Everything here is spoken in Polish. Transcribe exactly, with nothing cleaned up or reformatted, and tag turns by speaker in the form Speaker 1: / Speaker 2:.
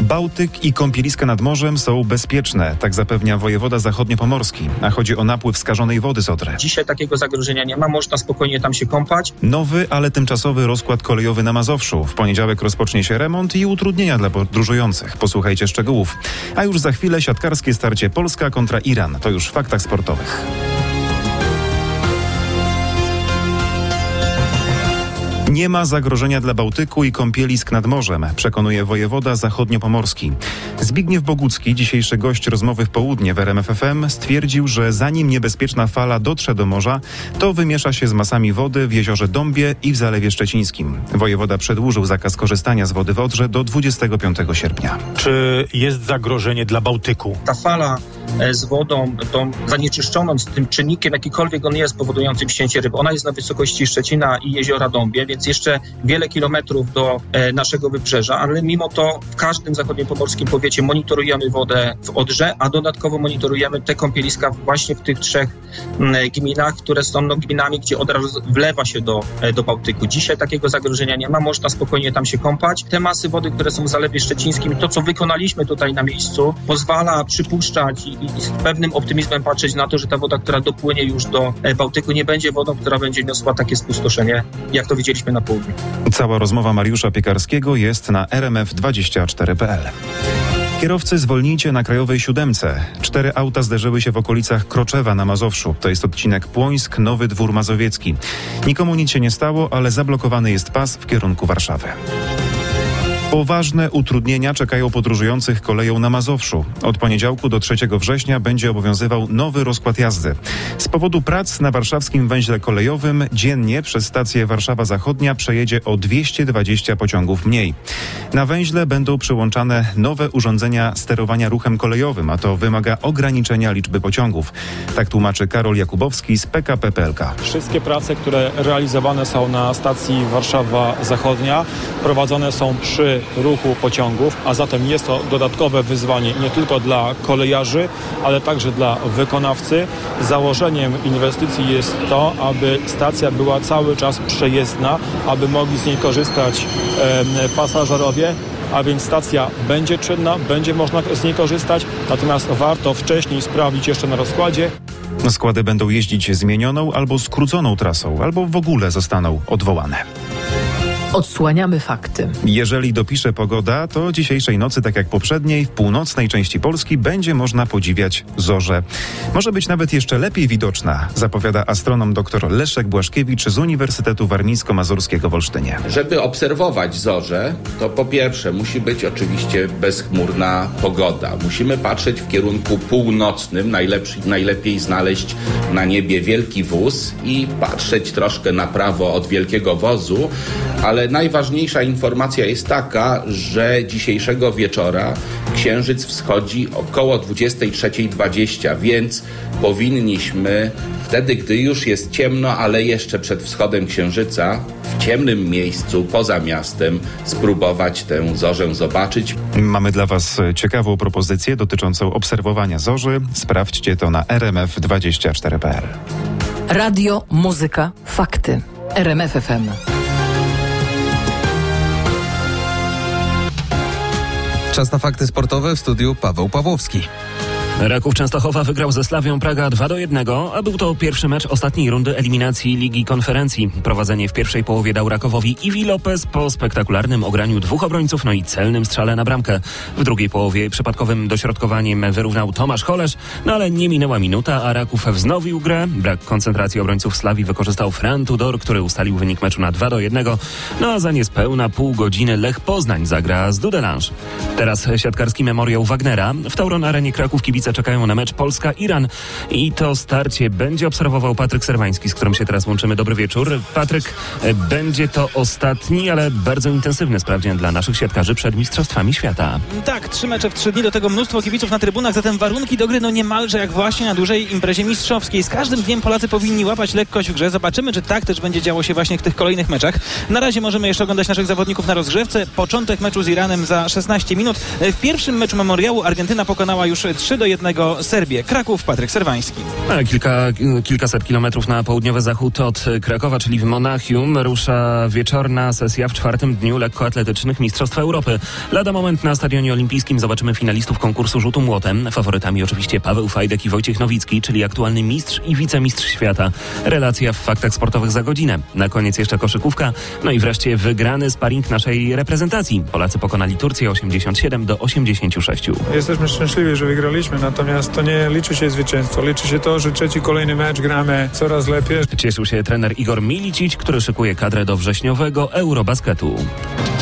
Speaker 1: Bałtyk i kąpieliska nad morzem są bezpieczne, tak zapewnia wojewoda zachodniopomorski, a chodzi o napływ skażonej wody z Odry.
Speaker 2: Dzisiaj takiego zagrożenia nie ma, można spokojnie tam się kąpać.
Speaker 1: Nowy, ale tymczasowy rozkład kolejowy na Mazowszu. W poniedziałek rozpocznie się remont i utrudnienia dla podróżujących. Posłuchajcie szczegółów. A już za chwilę siatkarskie starcie Polska kontra Iran. To już w faktach sportowych. Nie ma zagrożenia dla Bałtyku i kąpielisk nad morzem, przekonuje wojewoda zachodniopomorski. Zbigniew Bogucki, dzisiejszy gość rozmowy w południe w R M F F M, stwierdził, że zanim niebezpieczna fala dotrze do morza, to wymiesza się z masami wody w jeziorze Dąbie i w Zalewie Szczecińskim. Wojewoda przedłużył zakaz korzystania z wody w Odrze do dwudziestego piątego sierpnia.
Speaker 3: Czy jest zagrożenie dla Bałtyku?
Speaker 2: Ta fala z wodą, tą zanieczyszczoną, z tym czynnikiem, jakikolwiek on jest, powodującym ścięcie ryb, ona jest na wysokości Szczecina i jeziora Dąbie, więc jeszcze wiele kilometrów do e, naszego wybrzeża, ale mimo to w każdym zachodniopomorskim powiecie monitorujemy wodę w Odrze, a dodatkowo monitorujemy te kąpieliska właśnie w tych trzech m, gminach, które są no, gminami, gdzie Odra wlewa się do, e, do Bałtyku. Dzisiaj takiego zagrożenia nie ma, można spokojnie tam się kąpać. Te masy wody, które są w Zalewie Szczecińskim, to co wykonaliśmy tutaj na miejscu, pozwala przypuszczać i, i z pewnym optymizmem patrzeć na to, że ta woda, która dopłynie już do e, Bałtyku, nie będzie wodą, która będzie niosła takie spustoszenie, jak to widzieliśmy na południu.
Speaker 1: Cała rozmowa Mariusza Piekarskiego jest na r m f dwadzieścia cztery kropka p l. Kierowcy zwolnijcie na Krajowej Siódemce. Cztery auta zderzyły się w okolicach Kroczewa na Mazowszu. To jest odcinek Płońsk, Nowy Dwór Mazowiecki. Nikomu nic się nie stało, ale zablokowany jest pas w kierunku Warszawy. Poważne utrudnienia czekają podróżujących koleją na Mazowszu. Od poniedziałku do trzeciego września będzie obowiązywał nowy rozkład jazdy. Z powodu prac na warszawskim węźle kolejowym dziennie przez stację Warszawa Zachodnia przejedzie o dwieście dwadzieścia pociągów mniej. Na węźle będą przyłączane nowe urządzenia sterowania ruchem kolejowym, a to wymaga ograniczenia liczby pociągów. Tak tłumaczy Karol Jakubowski z P K P P L K.
Speaker 4: Wszystkie prace, które realizowane są na stacji Warszawa Zachodnia, prowadzone są przy ruchu pociągów, a zatem jest to dodatkowe wyzwanie nie tylko dla kolejarzy, ale także dla wykonawcy. Założeniem inwestycji jest to, aby stacja była cały czas przejezdna, aby mogli z niej korzystać e, pasażerowie, a więc stacja będzie czynna, będzie można z niej korzystać, natomiast warto wcześniej sprawdzić jeszcze na rozkładzie.
Speaker 1: Składy będą jeździć zmienioną albo skróconą trasą, albo w ogóle zostaną odwołane.
Speaker 5: Odsłaniamy fakty.
Speaker 1: Jeżeli dopisze pogoda, to dzisiejszej nocy, tak jak poprzedniej, w północnej części Polski będzie można podziwiać zorzę. Może być nawet jeszcze lepiej widoczna, zapowiada astronom dr Leszek Błaszkiewicz z Uniwersytetu Warmińsko-Mazurskiego w Olsztynie.
Speaker 6: Żeby obserwować zorzę, to po pierwsze musi być oczywiście bezchmurna pogoda. Musimy patrzeć w kierunku północnym, najlepszy, najlepiej znaleźć na niebie wielki wóz i patrzeć troszkę na prawo od wielkiego wozu, ale najważniejsza informacja jest taka, że dzisiejszego wieczora księżyc wschodzi około dwudziesta trzecia dwadzieścia, więc powinniśmy wtedy, gdy już jest ciemno, ale jeszcze przed wschodem księżyca, w ciemnym miejscu, poza miastem, spróbować tę zorzę zobaczyć.
Speaker 1: Mamy dla Was ciekawą propozycję dotyczącą obserwowania zorzy. Sprawdźcie to na r m f dwadzieścia cztery kropka p l.
Speaker 5: Radio, muzyka, fakty. R M F F M.
Speaker 7: Czas na fakty sportowe, w studiu Paweł Pawłowski.
Speaker 8: Raków Częstochowa wygrał ze Slawią Praga dwa do jednego, a był to pierwszy mecz ostatniej rundy eliminacji Ligi Konferencji. Prowadzenie w pierwszej połowie dał Rakowowi Iwi Lopez po spektakularnym ograniu dwóch obrońców, no i celnym strzale na bramkę. W drugiej połowie przypadkowym dośrodkowaniem wyrównał Tomasz Holesz, no ale nie minęła minuta, a Raków wznowił grę. Brak koncentracji obrońców Slawii wykorzystał Fran Tudor, który ustalił wynik meczu na dwa do jednego, no a za niespełna pół godziny Lech Poznań zagra z Dudelange. Teraz siatkarski memoriał Wagnera. W Tauron Arenie Kraków kibice czekają na mecz Polska-Iran i to starcie będzie obserwował Patryk Serwański, z którym się teraz łączymy. Dobry wieczór. Patryk, będzie to ostatni, ale bardzo intensywny sprawdzian dla naszych siatkarzy przed Mistrzostwami Świata.
Speaker 9: Tak, trzy mecze w trzy dni, do tego mnóstwo kibiców na trybunach, zatem warunki do gry no niemalże jak właśnie na dużej imprezie mistrzowskiej. Z każdym dniem Polacy powinni łapać lekkość w grze. Zobaczymy, czy tak też będzie działo się właśnie w tych kolejnych meczach. Na razie możemy jeszcze oglądać naszych zawodników na rozgrzewce. Początek meczu z Iranem za szesnaście minut. W pierwszym meczu memoriału Argentyna pokonała już trzy do jednego jednego Serbię. Kraków, Patryk Serwański.
Speaker 8: A kilka, kilkaset kilometrów na południowy zachód od Krakowa, czyli w Monachium, rusza wieczorna sesja w czwartym dniu lekkoatletycznych Mistrzostw Europy. Lada moment na Stadionie Olimpijskim zobaczymy finalistów konkursu rzutu młotem. Faworytami oczywiście Paweł Fajdek i Wojciech Nowicki, czyli aktualny mistrz i wicemistrz świata. Relacja w faktach sportowych za godzinę. Na koniec jeszcze koszykówka. No i wreszcie wygrany sparring naszej reprezentacji. Polacy pokonali Turcję osiemdziesiąt siedem do osiemdziesięciu sześciu.
Speaker 10: Jesteśmy szczęśliwi, że wygraliśmy, natomiast to nie liczy się zwycięstwo. Liczy się to, że trzeci kolejny mecz gramy coraz lepiej.
Speaker 8: Cieszył się trener Igor Milicic, który szykuje kadrę do wrześniowego Eurobasketu.